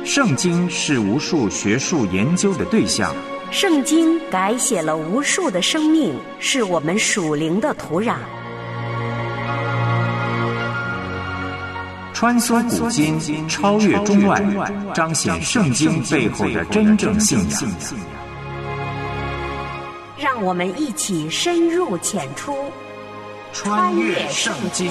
圣经是无数学术研究的对象， 圣经改写了无数的生命，是我们属灵的土壤。 穿梭古今，超越中外，彰显圣经背后的真正信仰。 让我们一起深入浅出， 穿越圣经。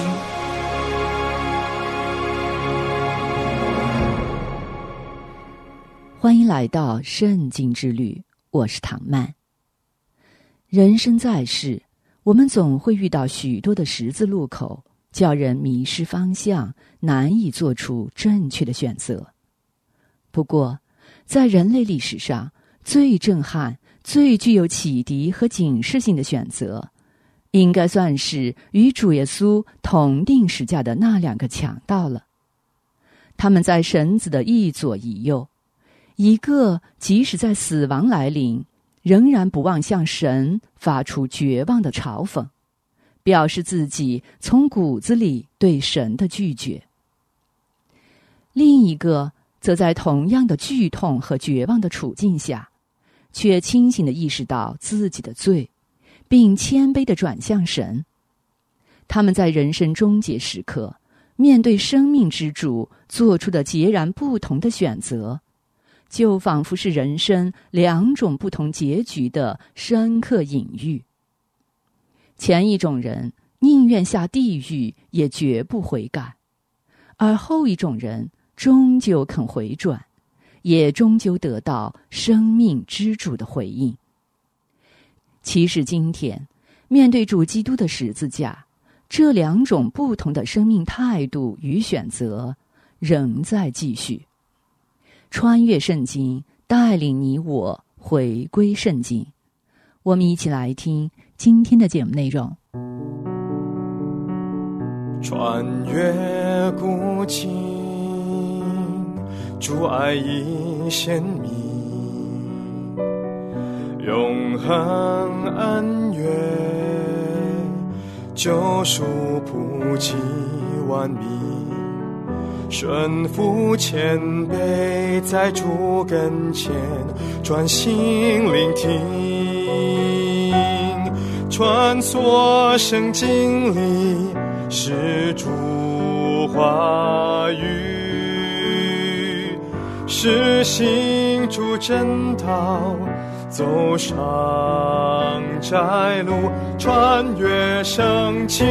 欢迎来到圣经之旅，我是唐曼。人生在世，我们总会遇到许多的十字路口，叫人迷失方向，难以做出正确的选择。不过，在人类历史上，最震撼、最具有启迪和警示性的选择，应该算是与主耶稣同定十架的那两个强盗了。他们在绳子的一左一右，一个即使在死亡来临，仍然不忘向神发出绝望的嘲讽，表示自己从骨子里对神的拒绝。另一个则在同样的剧痛和绝望的处境下，却清醒地意识到自己的罪，并谦卑地转向神。他们在人生终结时刻，面对生命之主做出的截然不同的选择，就仿佛是人生两种不同结局的深刻隐喻。前一种人宁愿下地狱也绝不悔改，而后一种人终究肯回转，也终究得到生命之主的回应。其实今天面对主基督的十字架，这两种不同的生命态度与选择仍在继续。穿越圣经，带领你我回归圣经。我们一起来听今天的节目内容。 穿越古今，主爱已显明，永恒恩怨，救赎普及万民，顺服谦卑，在主跟前专心聆听，穿梭圣经里是主话语，是行主真道，走上窄路，穿越圣经。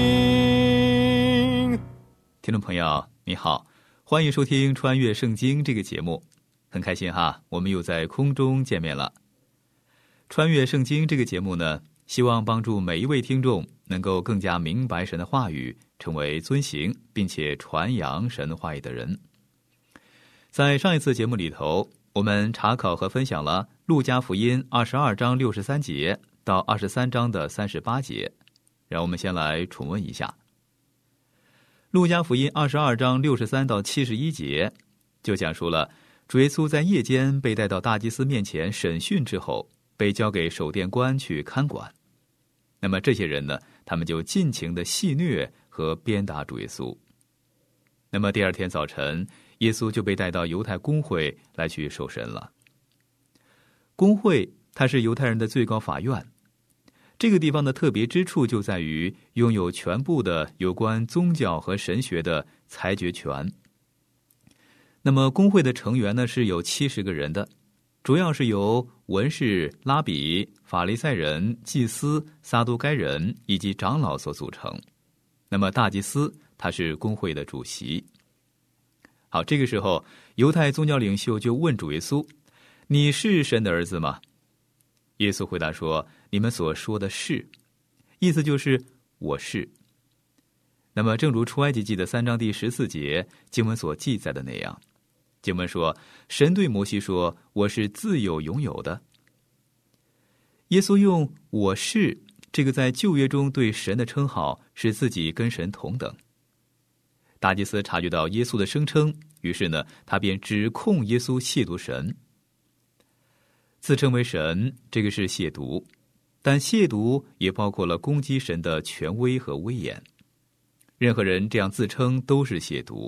听众朋友你好，欢迎收听穿越圣经这个节目，很开心哈，我们又在空中见面了。穿越圣经这个节目呢，希望帮助每一位听众能够更加明白神的话语，成为遵行并且传扬神话语的人。在上一次节目里头，我们查考和分享了路加福音22章63节到23章的38节，让我们先来重温一下。路加福音22章63到71节就讲述了主耶稣在夜间被带到大祭司面前审讯之后，被交给守殿官去看管。那么这些人呢，他们就尽情的戏谑和鞭打主耶稣。那么第二天早晨，耶稣就被带到犹太公会来去受审了。公会它是犹太人的最高法院，这个地方的特别之处就在于拥有全部的有关宗教和神学的裁决权。那么公会的成员呢，是有70个人的，主要是由文士、拉比、法利赛人、祭司、撒都该人以及长老所组成。那么大祭司他是公会的主席。好，这个时候犹太宗教领袖就问主耶稣，你是神的儿子吗？耶稣回答说，你们所说的是，意思就是我是。那么正如出埃及记的3章第14节经文所记载的那样，经文说，神对摩西说，我是自有永有的。耶稣用我是这个在旧约中对神的称号，使自己跟神同等。大祭司察觉到耶稣的声称，于是呢，他便指控耶稣亵渎神。自称为神，这个是亵渎，但亵渎也包括了攻击神的权威和威严。任何人这样自称都是亵渎，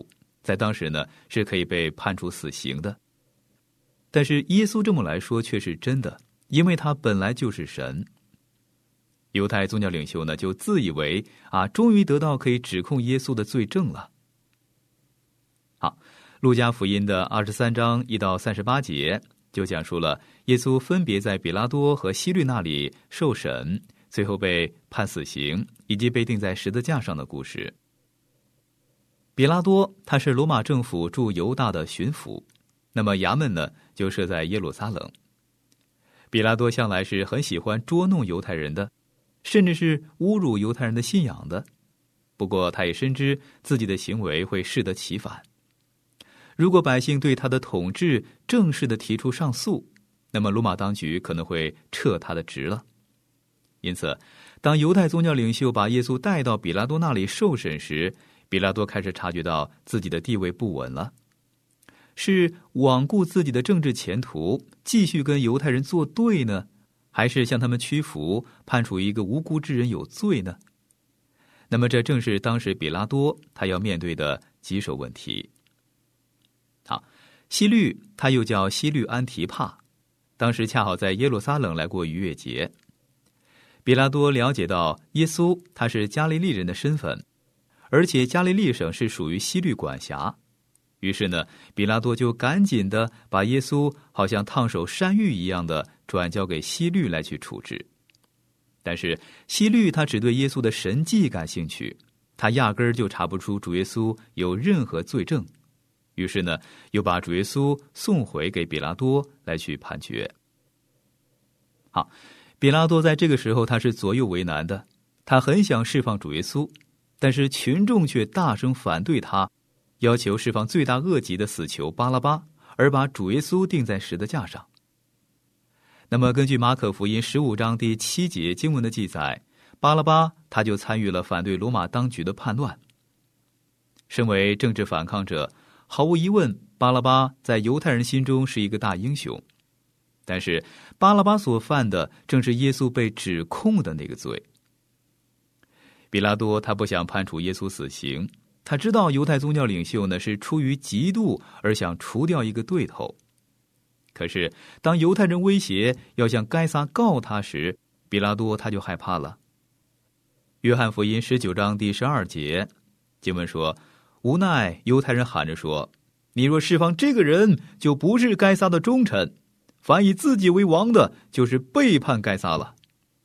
在当时呢是可以被判处死刑的。但是耶稣这么来说却是真的，因为他本来就是神。犹太宗教领袖呢就自以为终于得到可以指控耶稣的罪证了。好，路加福音的23章1到38节就讲述了耶稣分别在比拉多和希律那里受审，最后被判死刑，以及被钉在十字架上的故事。比拉多他是罗马政府驻犹大的巡抚，那么衙门呢就设在耶路撒冷。比拉多向来是很喜欢捉弄犹太人的，甚至是侮辱犹太人的信仰的。不过他也深知自己的行为会适得其反。如果百姓对他的统治正式的提出上诉，那么罗马当局可能会撤他的职了。因此，当犹太宗教领袖把耶稣带到比拉多那里受审时，比拉多开始察觉到自己的地位不稳了。是罔顾自己的政治前途，继续跟犹太人作对呢，还是向他们屈服，判处一个无辜之人有罪呢？那么这正是当时比拉多他要面对的棘手问题。好，希律他又叫希律安提帕，当时恰好在耶路撒冷来过逾越节。比拉多了解到耶稣他是加利利人的身份，而且加利利省是属于希律管辖，于是呢，比拉多就赶紧的把耶稣好像烫手山芋一样的转交给希律来去处置。但是希律他只对耶稣的神迹感兴趣，他压根儿就查不出主耶稣有任何罪证，于是呢，又把主耶稣送回给比拉多来去判决。好，比拉多在这个时候他是左右为难的，他很想释放主耶稣，但是群众却大声反对他，要求释放罪大恶极的死囚巴拉巴，而把主耶稣钉在十字架上。那么根据马可福音15章第7节经文的记载，巴拉巴他就参与了反对罗马当局的叛乱。身为政治反抗者，毫无疑问，巴拉巴在犹太人心中是一个大英雄。但是巴拉巴所犯的正是耶稣被指控的那个罪。比拉多他不想判处耶稣死刑，他知道犹太宗教领袖呢是出于嫉妒而想除掉一个对头。可是当犹太人威胁要向该撒告他时，比拉多他就害怕了。约翰福音19章第12节经文说，无奈犹太人喊着说，你若释放这个人，就不是该撒的忠臣，凡以自己为王的，就是背叛该撒了。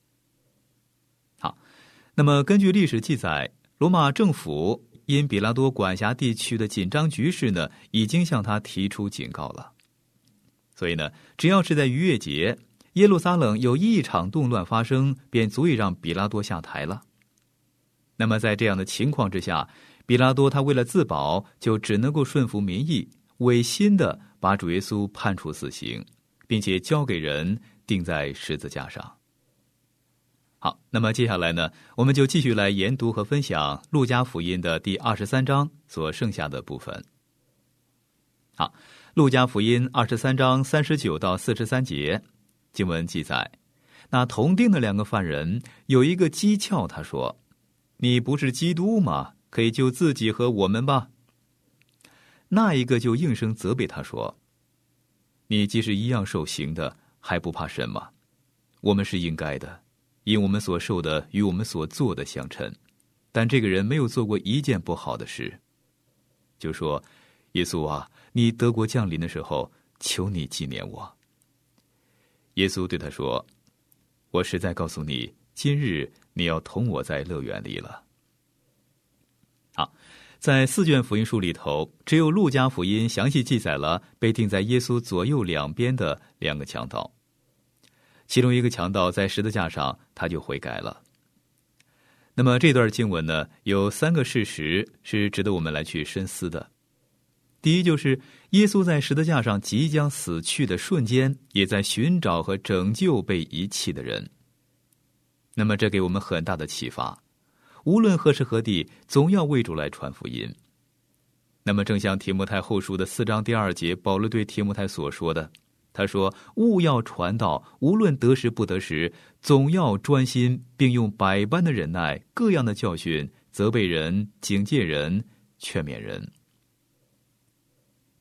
好，那么根据历史记载，罗马政府因比拉多管辖地区的紧张局势呢，已经向他提出警告了。所以呢，只要是在逾越节，耶路撒冷有一场动乱发生，便足以让比拉多下台了。那么在这样的情况之下，比拉多他为了自保，就只能够顺服民意，违心的把主耶稣判处死刑，并且交给人钉在十字架上。好，那么接下来呢，我们就继续来研读和分享路加福音的第23章所剩下的部分。好，路加福音23章39到43节经文记载，那同定的2个犯人，有一个讥诮他说，你不是基督吗？可以救自己和我们吧。那一个就应声责备他说，你既是一样受刑的，还不怕神吗？我们是应该的，因我们所受的与我们所做的相称，但这个人没有做过一件不好的事。就说，耶稣啊，你德国降临的时候，求你纪念我。耶稣对他说，我实在告诉你，今日你要同我在乐园里了。好，在4卷福音书里头，只有路加福音详细记载了被钉在耶稣左右两边的2个强盗。其中一个强盗在十字架上，他就悔改了。那么这段经文呢，有3个事实是值得我们来去深思的。第一，就是耶稣在十字架上即将死去的瞬间，也在寻找和拯救被遗弃的人。那么这给我们很大的启发，无论何时何地，总要为主来传福音。那么正像提摩太后书的4章第2节，保罗对提摩太所说的，他说，务要传道，无论得时不得时，总要专心，并用百般的忍耐，各样的教训，责备人，警戒人，劝勉人。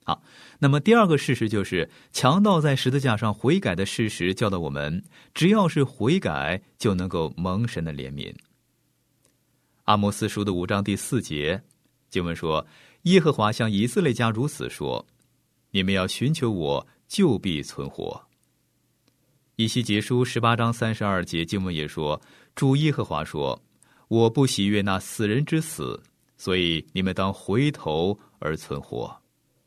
好，那么第二个事实就是强盗在十字架上悔改的事实教导我们，只要是悔改就能够蒙神的怜悯。阿摩斯书的5章第4节经文说，耶和华向以色列家如此说，你们要寻求我，就必存活。以西结书18章32节经文也说，主耶和华说，我不喜悦那死人之死，所以你们当回头而存活。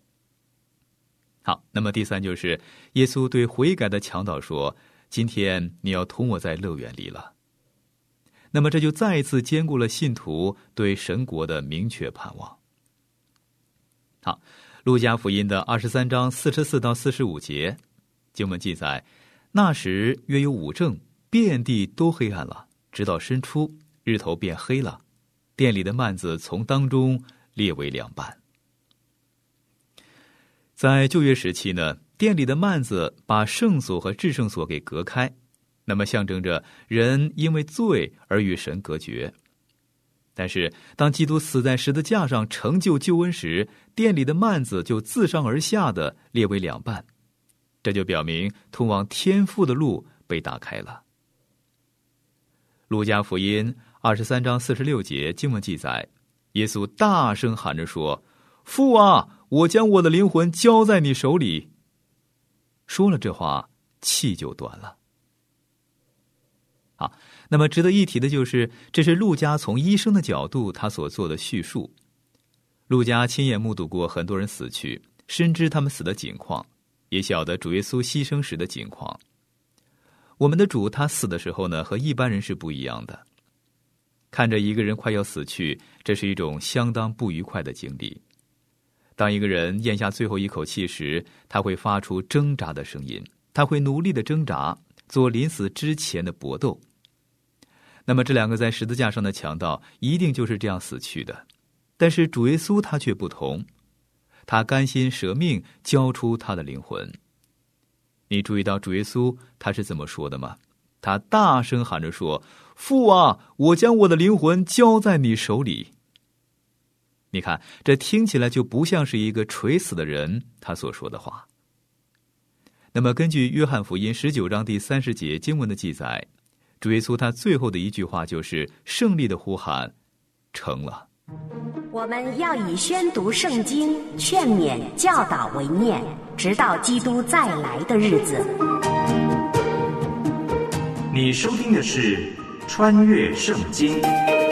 好，那么第三就是耶稣对悔改的强盗说，今天你要同我在乐园里了。那么这就再一次兼顾了信徒对神国的明确盼望。好，路加福音的23章44到45节经文记载，那时约有5正，遍地都黑暗了，直到申初，日头变黑了，店里的幔子从当中裂为2半。在旧约时期呢，店里的幔子把圣所和至圣所给隔开，那么象征着人因为罪而与神隔绝。但是当基督死在十字架上成就救恩时，店里的幔子就自上而下的裂为2半，这就表明通往天父的路被打开了。路加福音23章46节经文记载，耶稣大声喊着说，父啊，我将我的灵魂交在你手里。说了这话，气就断了。好，那么值得一提的就是，这是路加从医生的角度他所做的叙述。路加亲眼目睹过很多人死去，深知他们死的景况，也晓得主耶稣牺牲时的景况。我们的主他死的时候呢，和一般人是不一样的。看着一个人快要死去，这是一种相当不愉快的经历。当一个人咽下最后一口气时，他会发出挣扎的声音，他会努力的挣扎，做临死之前的搏斗。那么这2个在十字架上的强盗一定就是这样死去的，但是主耶稣他却不同，他甘心舍命交出他的灵魂。你注意到主耶稣他是怎么说的吗？他大声喊着说，父啊，我将我的灵魂交在你手里。你看，这听起来就不像是一个垂死的人他所说的话。那么根据约翰福音19章第30节经文的记载，主耶稣他最后的一句话就是胜利的呼喊，成了。 我们要以宣读圣经、劝勉、教导为念，直到基督再来的日子。 你收听的是穿越圣经。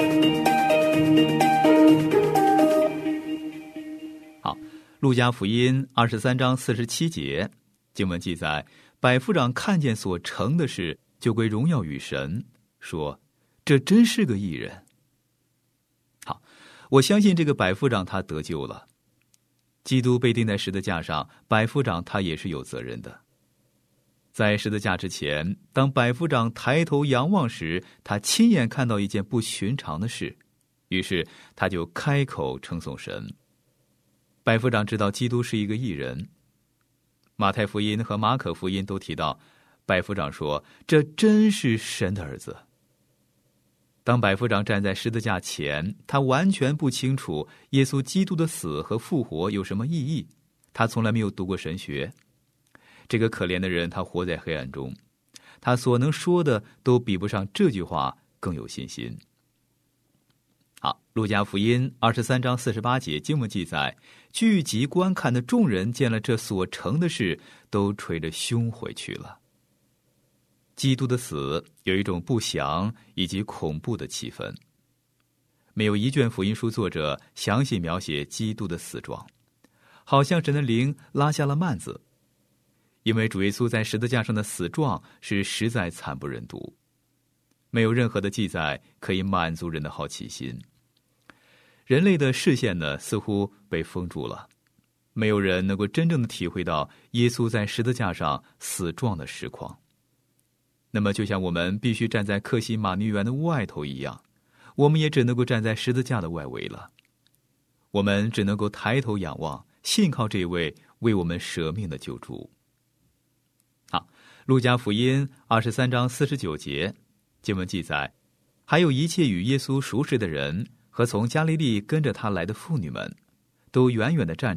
路加福音23章47节经文记载，百夫长看见所成的事，就归荣耀与神，说这真是个义人。好，我相信这个百夫长他得救了。基督被钉在十字架上，百夫长他也是有责任的。在十字架之前，当百夫长抬头仰望时，他亲眼看到一件不寻常的事，于是他就开口称颂神。百夫长知道基督是一个义人。马太福音和马可福音都提到，百夫长说这真是神的儿子。当百夫长站在十字架前，他完全不清楚耶稣基督的死和复活有什么意义，他从来没有读过神学。这个可怜的人，他活在黑暗中，他所能说的都比不上这句话更有信心。好，路加福音23章48节经文记载，聚集观看的众人见了这所成的事，都捶着胸回去了。基督的死有一种不祥以及恐怖的气氛。没有一卷福音书作者详细描写基督的死状，好像神的灵拉下了幔子，因为主耶稣在十字架上的死状是实在惨不忍睹。没有任何的记载可以满足人的好奇心。人类的视线呢，似乎被封住了，没有人能够真正的体会到耶稣在十字架上死状的实况。那么就像我们必须站在克西马尼园的外头一样，我们也只能够站在十字架的外围了。我们只能够抬头仰望，信靠这位为我们舍命的救主。好，路加福音23章49节经文记载，还有一切与耶稣熟识的人和从加利利跟着他来的妇女们，都远远地站着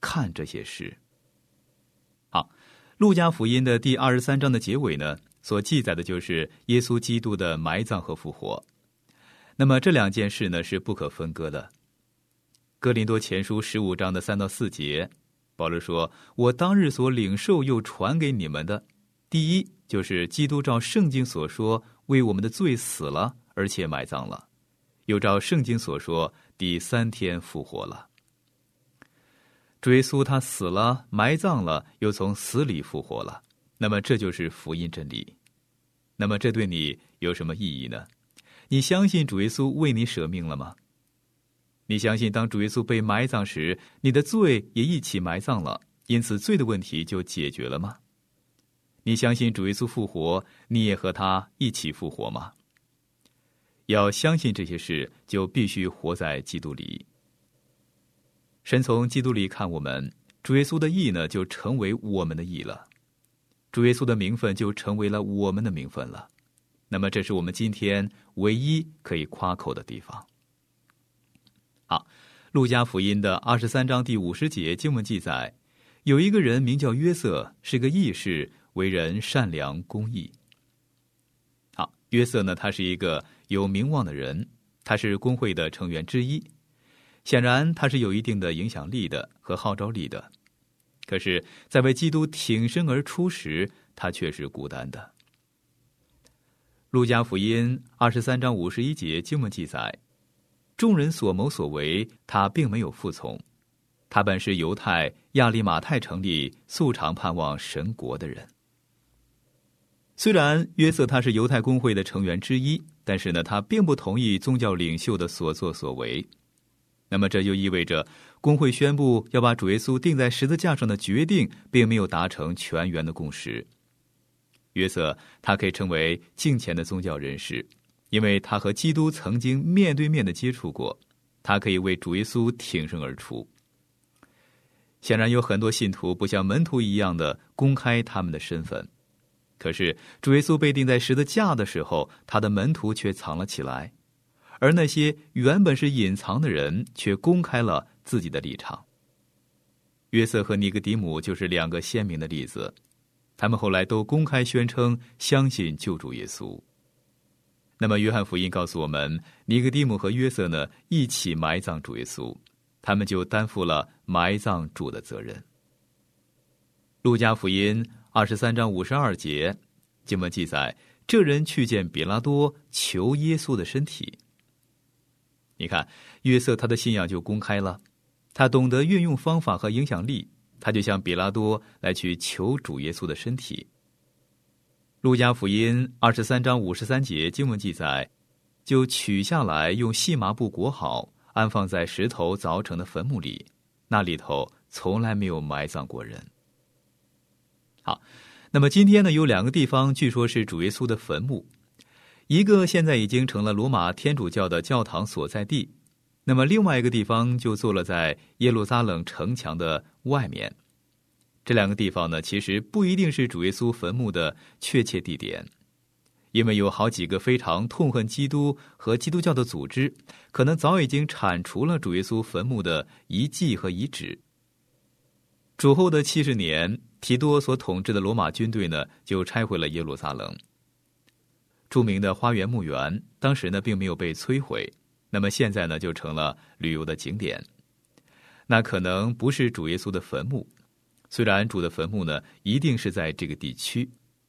看这些事。好，路加福音的第23章的结尾呢，所记载的就是耶稣基督的埋葬和复活。那么这两件事呢是不可分割的。哥林多前书15章的3到4节，保罗说：我当日所领受又传给你们的，第一就是基督照圣经所说为我们的罪死了，而且埋葬了，又照圣经所说第3天复活了。主耶稣他死了，埋葬了，又从死里复活了，那么这就是福音真理。那么这对你有什么意义呢？你相信主耶稣为你舍命了吗？你相信当主耶稣被埋葬时，你的罪也一起埋葬了，因此罪的问题就解决了吗？你相信主耶稣复活，你也和他一起复活吗？要相信这些事，就必须活在基督里。神从基督里看我们，主耶稣的义呢，就成为我们的义了。主耶稣的名分就成为了我们的名分了。那么这是我们今天唯一可以夸口的地方。好，路加福音的23章第50节经文记载，有一个人名叫约瑟，是个义士，为人善良公义。好，约瑟呢，他是一个有名望的人，他是公会的成员之一，显然他是有一定的影响力的和号召力的。可是在为基督挺身而出时，他却是孤单的。路加福音23章51节经文记载，众人所谋所为，他并没有服从。他本是犹太亚利马太城里素常盼望神国的人。虽然约瑟他是犹太公会的成员之一，但是呢，他并不同意宗教领袖的所作所为。那么这就意味着公会宣布要把主耶稣钉在十字架上的决定并没有达成全员的共识。约瑟他可以成为敬虔的宗教人士，因为他和基督曾经面对面的接触过，他可以为主耶稣挺身而出。显然有很多信徒不像门徒一样的公开他们的身份，可是主耶稣被钉在十字架的时候，他的门徒却藏了起来，而那些原本是隐藏的人却公开了自己的立场。约瑟和尼哥底母就是两个鲜明的例子，他们后来都公开宣称相信救主耶稣。那么约翰福音告诉我们，尼哥底母和约瑟呢一起埋葬主耶稣，他们就担负了埋葬主的责任。路加福音23章52节经文记载，这人去见比拉多，求耶稣的身体。你看，约瑟他的信仰就公开了，他懂得运用方法和影响力，他就向比拉多来去求主耶稣的身体。路加福音23章53节经文记载，就取下来，用细麻布裹好，安放在石头凿成的坟墓里，那里头从来没有埋葬过人。好，那么今天呢，有两个地方据说是主耶稣的坟墓，一个现在已经成了罗马天主教的教堂所在地，那么另外一个地方就坐落在耶路撒冷城墙的外面。这两个地方呢，其实不一定是主耶稣坟墓的确切地点，因为有好几个非常痛恨基督和基督教的组织，可能早已经铲除了主耶稣坟墓的遗迹和遗址。主后的70年，提多所统治的罗马军队呢，就拆毁了耶路撒冷。著名的花园墓园当时呢并没有被摧毁，那么现在呢就成了旅游的景点。那可能不是主耶稣的坟墓，虽然主的坟墓呢一定是在这个地区。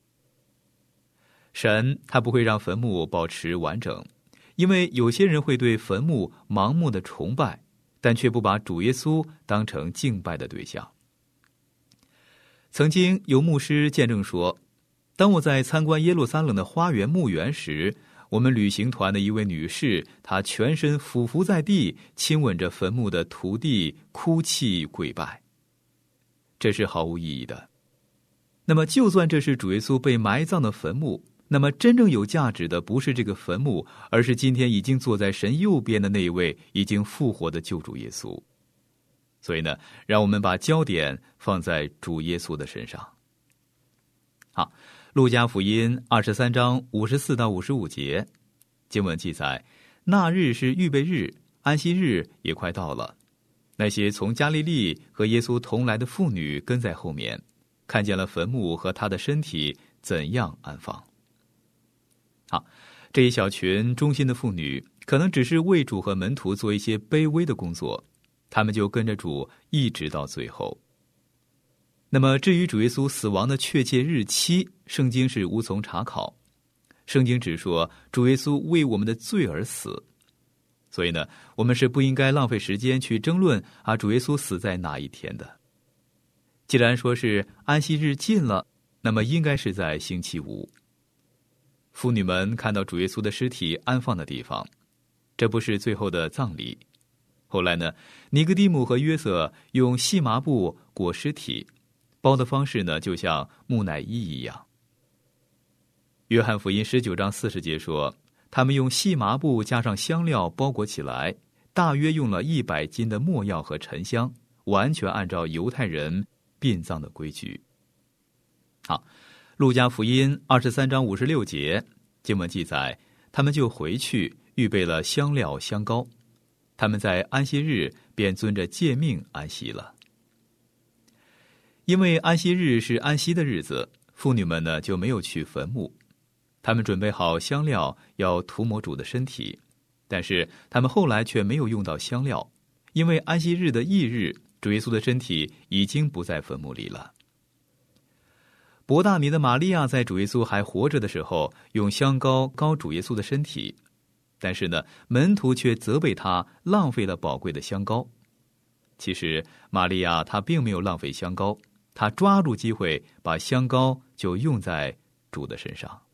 神他不会让坟墓保持完整，因为有些人会对坟墓盲目的崇拜，但却不把主耶稣当成敬拜的对象。曾经有牧师见证说，当我在参观耶路撒冷的花园墓园时，我们旅行团的一位女士，她全身俯伏在地，亲吻着坟墓的土地，哭泣跪拜。这是毫无意义的。那么就算这是主耶稣被埋葬的坟墓，那么真正有价值的不是这个坟墓，而是今天已经坐在神右边的那一位已经复活的救主耶稣。所以呢，让我们把焦点放在主耶稣的身上。好，路加福音23章54到55节经文记载，那日是预备日，安息日也快到了。 那些从加利利和耶稣同来的妇女跟在后面，看见了坟墓和他的身体怎样安放。好，这一小群忠心的妇女可能只是为主和门徒做一些卑微的工作，他们就跟着主一直到最后。那么至于主耶稣死亡的确切日期，圣经是无从查考。圣经只说主耶稣为我们的罪而死，所以呢，我们是不应该浪费时间去争论主耶稣死在哪一天的。既然说是安息日近了，那么应该是在星期五。妇女们看到主耶稣的尸体安放的地方，这不是最后的葬礼。后来呢，尼哥底母和约瑟用细麻布裹尸体，包的方式呢，就像木乃伊一样。约翰福音19章40节说，他们用细麻布加上香料包裹起来，大约用了100斤的没药和沉香，完全按照犹太人殡葬的规矩。好，路加福音23章56节经文记载，他们就回去预备了香料香膏，他们在安息日便遵着诫命安息了。因为安息日是安息的日子，妇女们呢就没有去坟墓。他们准备好香料要涂抹主的身体，但是他们后来却没有用到香料，因为安息日的翌日，主耶稣的身体已经不在坟墓里了。伯大尼的玛利亚在主耶稣还活着的时候，用香膏膏主耶稣的身体，但是呢，门徒却责备他浪费了宝贵的香膏。其实玛利亚她并没有浪费香膏，她抓住机会把香膏就用在主的身上。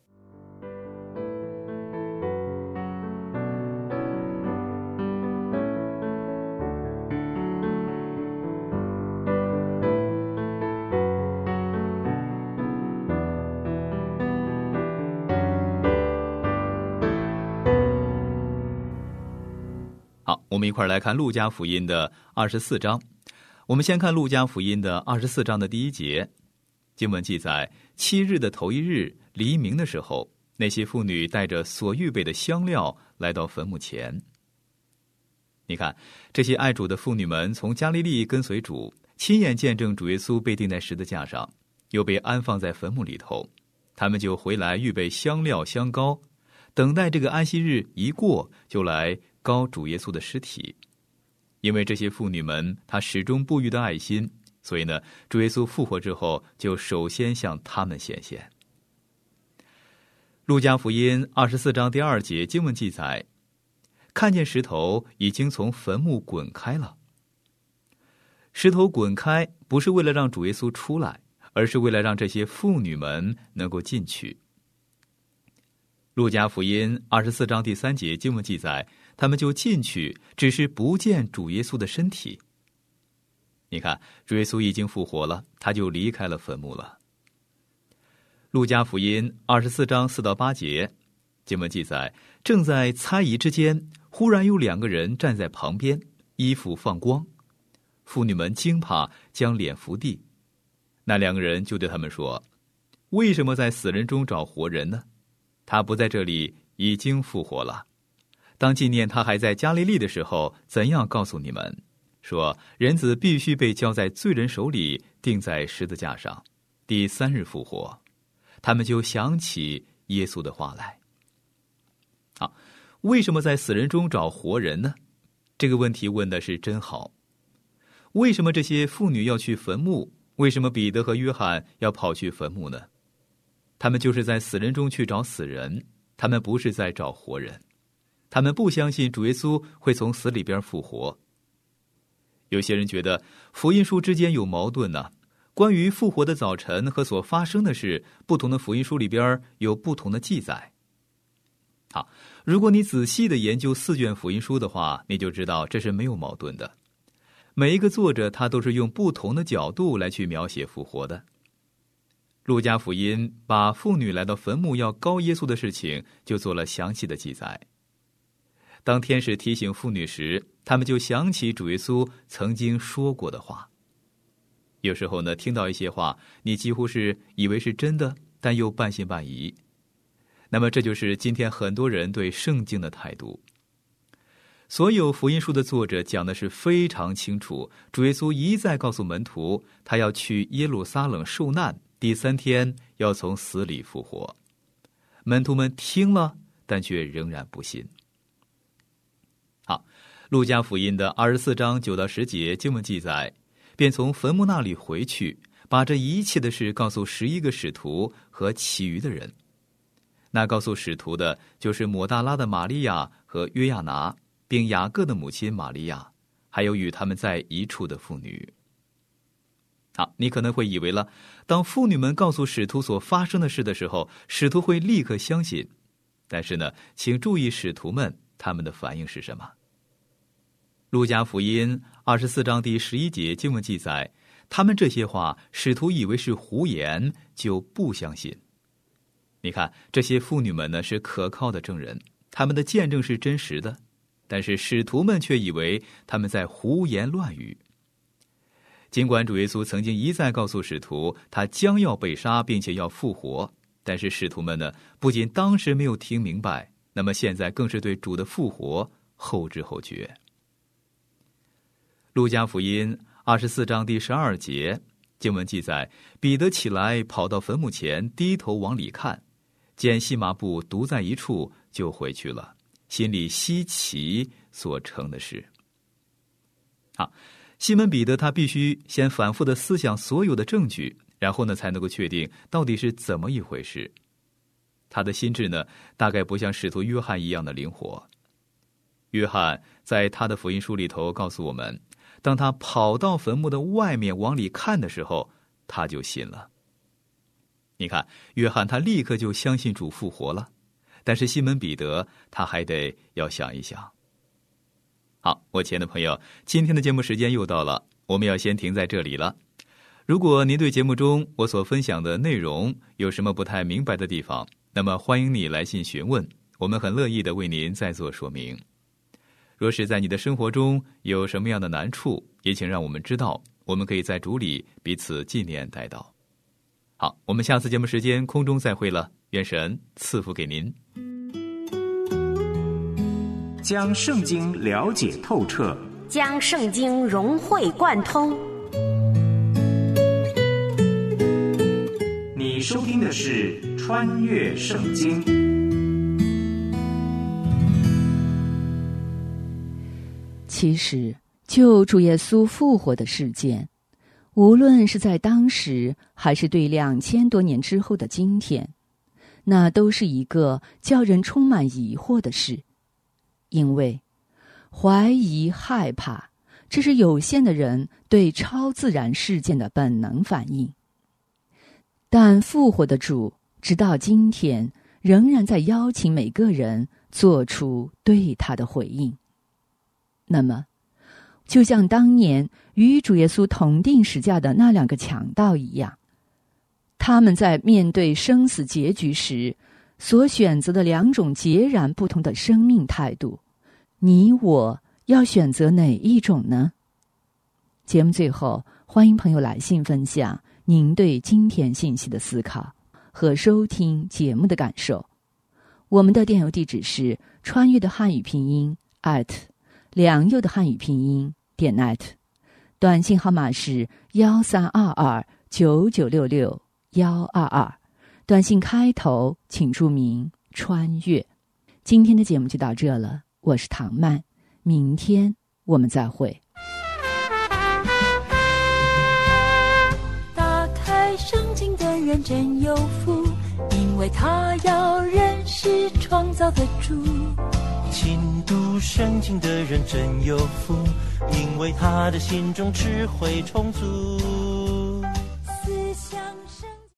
好，我们一块儿来看路加福音的24章。我们先看路加福音的24章的第1节，经文记载，7日的头一日黎明的时候，那些妇女带着所预备的香料来到坟墓前。你看，这些爱主的妇女们从加利利跟随主，亲眼见证主耶稣被钉在十字架上，又被安放在坟墓里头，他们就回来预备香料香膏，等待这个安息日一过，就来膏主耶稣的尸体。因为这些妇女们她始终不渝的爱心，所以呢，主耶稣复活之后就首先向他们显现。路加福音24章第2节经文记载，看见石头已经从坟墓滚开了。石头滚开不是为了让主耶稣出来，而是为了让这些妇女们能够进去。路加福音24章第3节经文记载，他们就进去，只是不见主耶稣的身体。你看，主耶稣已经复活了，他就离开了坟墓了。路加福音24章4到8节经文记载，正在猜疑之间，忽然有2个人站在旁边，衣服放光。妇女们惊怕，将脸伏地。那2个人就对他们说，为什么在死人中找活人呢？他不在这里，已经复活了。当纪念他还在加利利的时候，怎样告诉你们，说人子必须被交在罪人手里，钉在十字架上，第3日复活。他们就想起耶稣的话来。好，为什么在死人中找活人呢？这个问题问的是真好。为什么这些妇女要去坟墓？为什么彼得和约翰要跑去坟墓呢？他们就是在死人中去找死人，他们不是在找活人。他们不相信主耶稣会从死里边复活。有些人觉得福音书之间有矛盾呢，关于复活的早晨和所发生的事，不同的福音书里边有不同的记载。好，如果你仔细的研究4卷福音书的话，你就知道这是没有矛盾的。每一个作者他都是用不同的角度来去描写复活的。路加福音把妇女来到坟墓要膏耶稣的事情就做了详细的记载。当天使提醒妇女时，他们就想起主耶稣曾经说过的话。有时候呢，听到一些话，你几乎是以为是真的，但又半信半疑。那么这就是今天很多人对圣经的态度。 所有福音书的作者讲的是非常清楚，主耶稣一再告诉门徒，他要去耶路撒冷受难，第3天要从死里复活。门徒们听了，但却仍然不信。好，路加福音的24章9到10节经文记载，便从坟墓那里回去，把这一切的事告诉11个使徒和其余的人。那告诉使徒的就是抹大拉的玛利亚和约亚拿，并雅各的母亲玛利亚，还有与他们在一处的妇女。好，你可能会以为了，当妇女们告诉使徒所发生的事的时候，使徒会立刻相信。但是呢，请注意使徒们他们的反应是什么。路加福音24章第11节经文记载，他们这些话使徒以为是胡言，就不相信。你看，这些妇女们呢是可靠的证人，他们的见证是真实的，但是使徒们却以为他们在胡言乱语。尽管主耶稣曾经一再告诉使徒他将要被杀并且要复活，但是使徒们呢不仅当时没有听明白，那么现在更是对主的复活后知后觉。路加福音24章第12节经文记载，彼得起来跑到坟墓前，低头往里看，见细麻布独在一处，就回去了，心里稀奇所成的事。好，西门彼得他必须先反复的思想所有的证据，然后呢才能够确定到底是怎么一回事。他的心智呢大概不像使徒约翰一样的灵活。约翰在他的福音书里头告诉我们，当他跑到坟墓的外面往里看的时候，他就信了。你看，约翰他立刻就相信主复活了，但是西门彼得他还得要想一想。好，我亲爱的朋友，今天的节目时间又到了，我们要先停在这里了。如果您对节目中我所分享的内容有什么不太明白的地方，那么欢迎你来信询问，我们很乐意的为您再做说明。若是在你的生活中有什么样的难处，也请让我们知道，我们可以在主里彼此纪念代祷。好，我们下次节目时间空中再会了，愿神赐福给您。 将圣经了解透彻， 将圣经融会贯通。 你收听的是《穿越圣经》。 其实，就主耶稣复活的事件，无论是在当时，还是对2000多年之后的今天，那都是一个叫人充满疑惑的事。因为怀疑、害怕，这是有限的人对超自然事件的本能反应。但复活的主，直到今天，仍然在邀请每个人做出对他的回应。那么，就像当年与主耶稣同定十架的那2个强盗一样，他们在面对生死结局时所选择的2种截然不同的生命态度，你我要选择哪一种呢？节目最后，欢迎朋友来信分享您对今天信息的思考和收听节目的感受。我们的电邮地址是穿越的汉语拼音@良佑的汉语拼音.net， 短信号码是132299662122，短信开头请注明穿越。今天的节目就到这了，我是唐曼，明天我们再会。 打开圣经的人真有福，因为他要认识创造的主。 勤读圣经的人真有福，因为他的心中智慧充足。